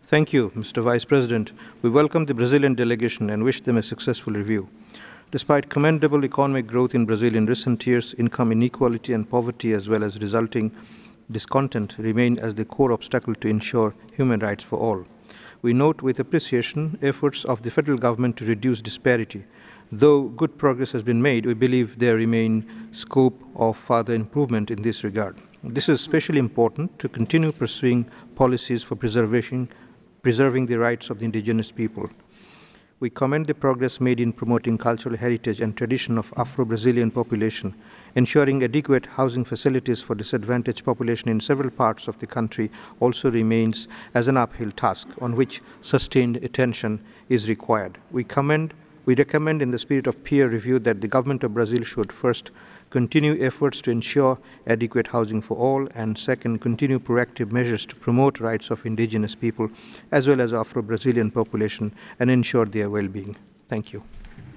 Thank you, Mr. Vice President. We welcome the Brazilian delegation and wish them a successful review. Despite commendable economic growth in Brazil in recent years, income inequality and poverty, as well as resulting discontent, remain as the core obstacle to ensure human rights for all. We note with appreciation efforts of the federal government to reduce disparity. Though good progress has been made, we believe there remain scope of further improvement in this regard. This is especially important to continue pursuing policies for preserving the rights of the indigenous people. We commend the progress made in promoting cultural heritage and tradition of Afro-Brazilian population. Ensuring adequate housing facilities for disadvantaged population in several parts of the country also remains as an uphill task on which sustained attention is required. We recommend in the spirit of peer review that the government of Brazil should first continue efforts to ensure adequate housing for all, and second, continue proactive measures to promote rights of indigenous people as well as Afro-Brazilian population and ensure their well-being. Thank you.